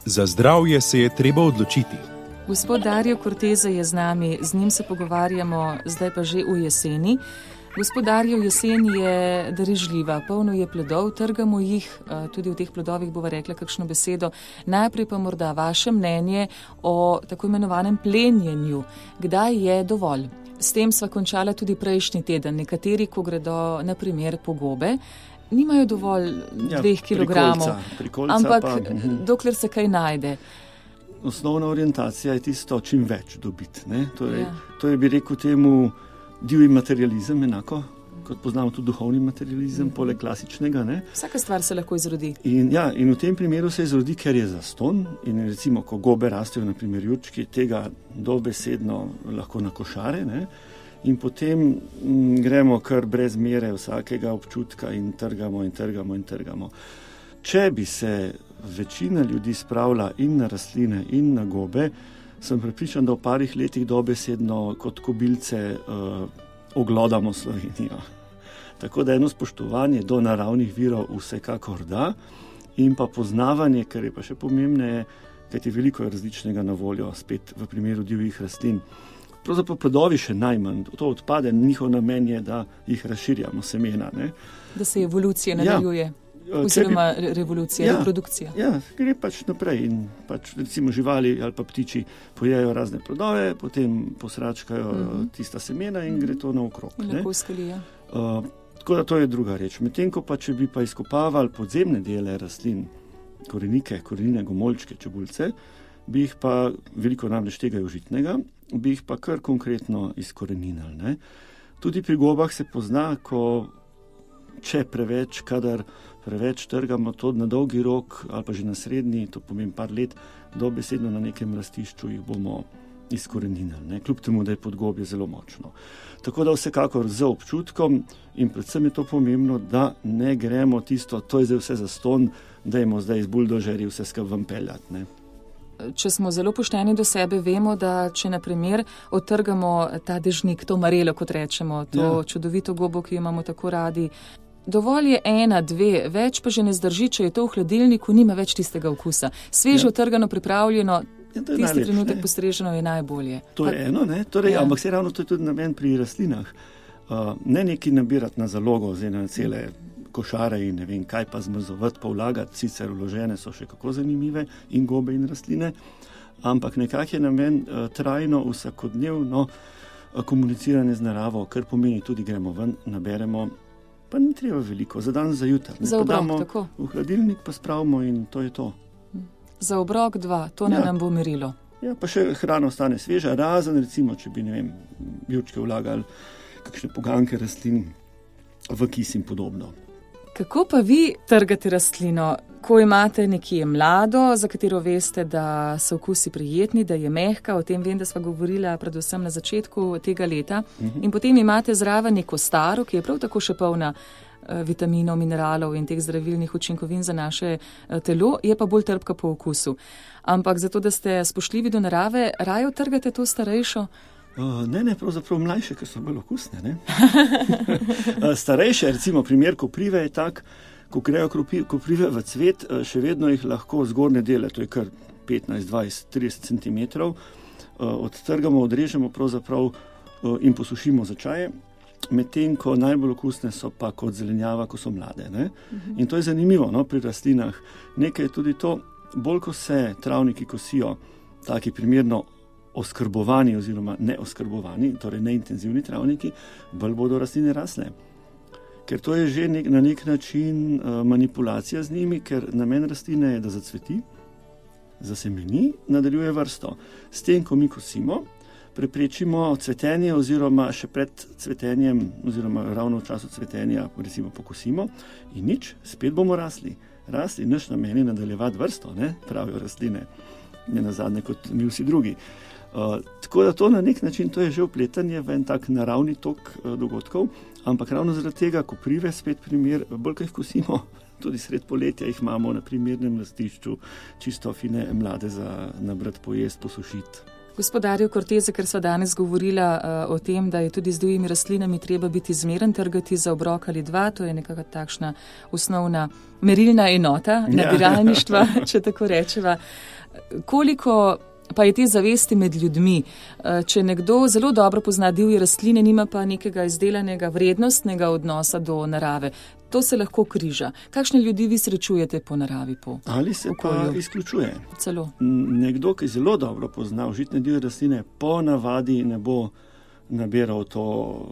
Za zdravje se je treba odločiti. Gospod Dario Cortese je z nami, z njim se pogovarjamo zdaj pa že v jeseni. Gospod Dario, jesen je darežljiva, polno je plodov, trgamo jih, tudi v teh plodovih bova rekla kakšno besedo. Najprej pa morda vaše mnenje o tako imenovanem plenjenju. Kdaj je dovolj? S tem sva končala tudi prejšnji teden. Nekateri, ko gredo na primer po gobe, nimajo dovolj 2 kilogramov, ampak dokler se kaj najde. Osnovna orientacija je tisto, čim več dobiti. To je, bi rekel temu, divji materializem enako, kot poznamo tudi duhovni materializem, poleg klasičnega. Vsaka stvar se lahko izrodi. In v tem primeru se izrodi, ker je zastonj. In recimo, ko gobe rastejo, na primer jurčki, tega dobesedno lahko na košare. In potem gremo kar brez mere vsakega občutka in trgamo. Če bi se večina ljudi spravila in na rastline in na gobe, sem prepričan, da v parih letih dobesedno kot kobilce oglodamo Slovenijo. Tako da eno spoštovanje do naravnih virov vsekakor da in pa poznavanje, kar je pa še pomembneje, kajti veliko je različnega na voljo, spet v primeru divjih rastlin. Pravzaprav plodovi še najmanj, to odpade, njihov namen je, da jih razširjamo semena. Da se evolucija nadaljuje. Oziroma revolucija, reprodukcija. Gre naprej in recimo živali ali pa ptiči pojejo razne plodove, potem posračkajo tista semena in gre to naokrog. In lahko skalijo. Tako da to je druga reč. Medtem ko pa, če bi pa izkopavali podzemne dele rastlin, korenine, gomolčke, čebulce, bi jih pa, veliko namreč tega je užitnega, bi jih pa kar konkretno izkoreninili. Tudi pri gobah se pozna, če kadar preveč trgamo to na dolgi rok ali pa že na srednji, to pomeni par let, dobesedno na nekem rastišču jih bomo izkoreninili, kljub temu, da je podgobje zelo močno. Tako da vsekakor z občutkom in predvsem je to pomembno, da ne gremo tisto, to je zdaj vse zastonj, dajmo zdaj iz buldožerji vse skupaj ven peljati. Če smo zelo pošteni do sebe, vemo, da če na primer odtrgamo ta dežnik, to marelo, kot rečemo, to čudovito gobo, ki jo imamo tako radi, dovolj je 1, 2, več pa že ne zdrži, če je to v hladilniku, nima več tistega okusa. Sveže odtrgano, pripravljeno, tisti trenutek postreženo je najbolje. To je eno, ampak se ravno to je tudi namen pri rastlinah. Ne nekaj nabirati na zalogo, na cele košare in ne vem kaj pa zmrzovati, pa vlagati, sicer vložene so še kako zanimive in gobe in rastline, ampak nekako je namen trajno, vsakodnevno komuniciranje z naravo, kar pomeni tudi gremo ven, naberemo, pa ni treba veliko, za dan, za jutri. Za obrok, tako. V hladilnik pa spravimo in to je to. Za obrok 2, to nam bo merilo. Pa še hrana ostane sveža, razen recimo, če bi, jurčke vlagali, kakšne poganke rastlin v kis in podobno. Kako pa vi trgate rastlino, ko imate nekje mlado, za katero veste, da so okusi prijetni, da je mehka, o tem vem, da sva govorila predvsem na začetku tega leta, in potem imate zraven neko staro, ki je prav tako še polna vitaminov, mineralov in teh zdravilnih učinkovin za naše telo, je pa bolj trpka po okusu. Ampak zato, da ste spoštljivi do narave, raje trgate to starejšo? Ne, pravzaprav mlajše, ker so bolj okusne. Starejše, recimo primer koprive je tak, ko grejo koprive v cvet, še vedno jih lahko zgornje dele, to je kar 15, 20, 30 centimetrov, odtrgamo, odrežemo pravzaprav in posušimo za čaje, medtem ko najbolj okusne so pa kot zelenjava, ko so mlade. In to je zanimivo pri rastlinah. Nekaj je tudi to, bolj ko se travniki kosijo, taki primerno oskrbovani oziroma neoskrbovani, torej neintenzivni travniki, bolj bodo rastline rasle. Ker to je že na nek način manipulacija z njimi, ker namen rastline je, da zacveti, zasemeni, nadaljuje vrsto. S tem, ko mi kosimo, preprečimo cvetenje oziroma še pred cvetenjem oziroma ravno v času cvetenja, recimo pokosimo in nič, spet bomo rasli. Naš namen je nadaljevati vrsto, pravijo rastline, ne nazadnje kot mi vsi drugi. Tako da to na nek način, to je že vpletanje v en tak naravni tok dogodkov, ampak ravno zaradi tega, ko prive spet primer, bolj kaj vkusimo, tudi sred poletja jih imamo na primernem rastišču, čisto fine mlade za nabrati, pojesti, posušiti. Gospod Dario Cortese, ker sva danes govorila o tem, da je tudi z divjimi rastlinami treba biti zmeren, trgati za obrok ali dva, to je nekakšna takšna osnovna merilna enota nabiralništva, če tako rečeva. Koliko pa je te zavesti med ljudmi? Če nekdo zelo dobro pozna divje rastline, nima pa nekega izdelanega vrednostnega odnosa do narave, to se lahko križa. Kakšne ljudi vi srečujete po naravi? Ali se okolju? Pa izključuje? Celo. Nekdo, ki zelo dobro pozna užitne divje rastline, po navadi ne bo nabiral to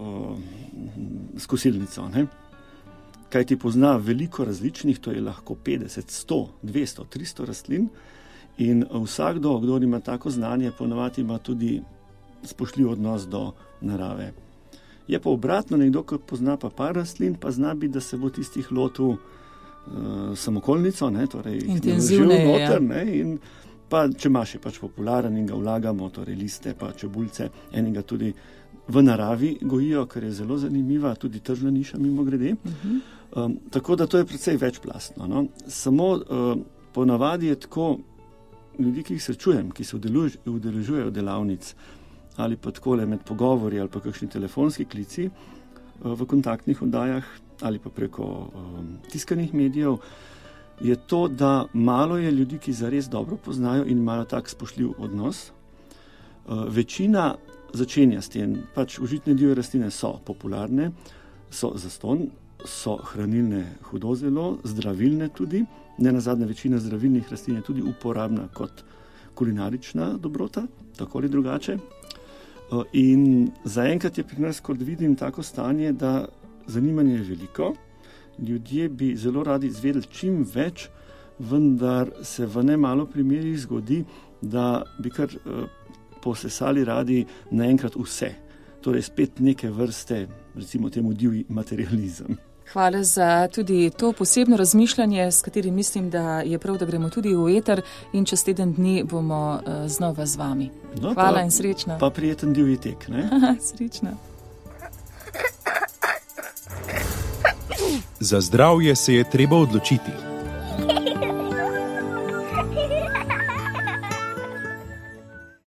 s kosilnico, ne? Kaj ti pozna veliko različnih, to je lahko 50, 100, 200, 300 rastlin in vsakdo, kdo ima tako znanje, ponavadi ima tudi spoštljiv odnos do narave. Je pa obratno, nekdo, ki pozna pa par rastlin, pa zna biti, da se bo tistih lotil samokolnico, ne, torej intenzivneje, noter, ne, in pa čemaš je pač popularen in ga vlagamo, torej liste pa čebulce, enega tudi v naravi gojijo, kar je zelo zanimiva, tudi tržna niša mimo grede. Tako da to je precej večplastno. No. Samo ponavadi je tako, ljudi, ki jih srečujem, ki se udeležujejo delavnic ali pa takole med pogovori ali pa kakšni telefonski klici v kontaktnih oddajah ali pa preko tiskanih medijev, je to, da malo je ljudi, ki zares dobro poznajo in imajo tak spoštljiv odnos. Večina začenja s tem, pač užitne divje rastline so popularne, so zastonj, so hranilne hudo zelo, zdravilne tudi, nenazadnje večina zdravilnih rastlin je tudi uporabna kot kulinarična dobrota, tako ali drugače. In zaenkrat je pri nas, kot vidim, tako stanje, da zanimanje je veliko, ljudje bi zelo radi izvedeli čim več, vendar se v nemalo primerih zgodi, da bi kar posesali radi naenkrat vse. Torej spet neke vrste, recimo temu divji materializem. Hvala za tudi to posebno razmišljanje, s katerim mislim, da je prav, da gremo tudi v eter in čez teden dni bomo znova z vami. No, hvala in srečno. Pa prijeten divji tek, ne? Srečno. Za zdravje se je treba odločiti.